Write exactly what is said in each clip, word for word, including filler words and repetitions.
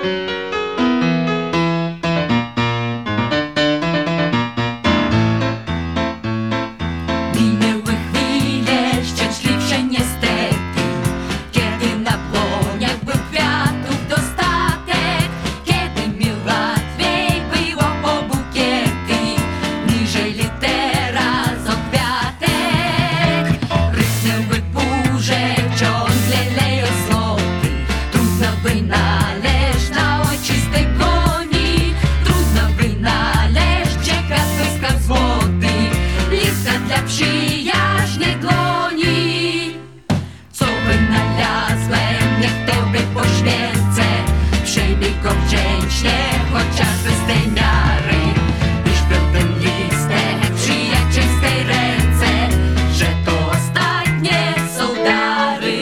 Minęły chwile szczęśliwsze niestety, kiedy na dłoniach był kwiatów dostatek, kiedy mi łatwiej było po bukiety, niżeli teraz o kwiatek. Rysnęły burze, ciągle leją zloty, trudno wynaleźć na ojczystej dłoni, trudno wynaleźć, gdzie kwiat błyskał złoty, listka dla przyjaźnej dłoni. Co wynalazłem, niech Tobie poświęcę, przyjmij go wdzięcznie, chociaż bez tej miary, iż był ten listek w przyjacielskiej ręce, że to ostatnie są dary.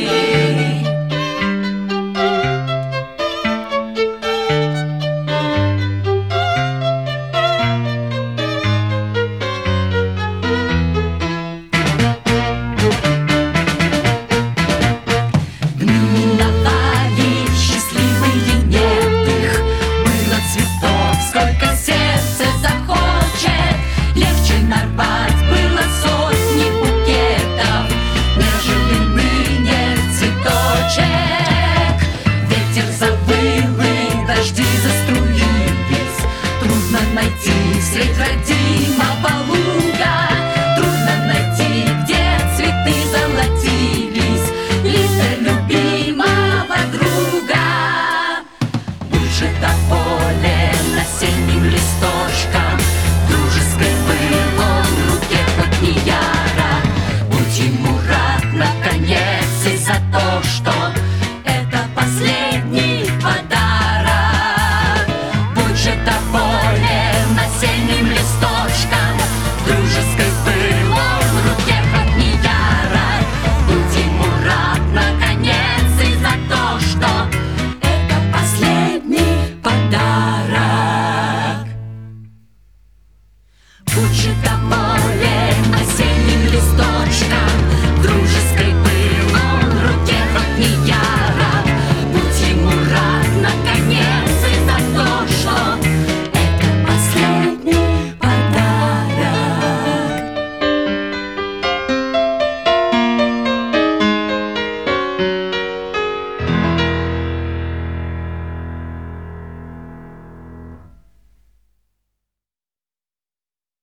Миновали счастливые нетых, было цветов, сколько сердце захочет, легче нарвать было сотни букетов, нежели ныне цветочек. Ветер завыл и дожди заструились, трудно найти средь родимого луга, трудно найти, где цветы золотились, листа любимого друга. Будь же доволен осенним листочком,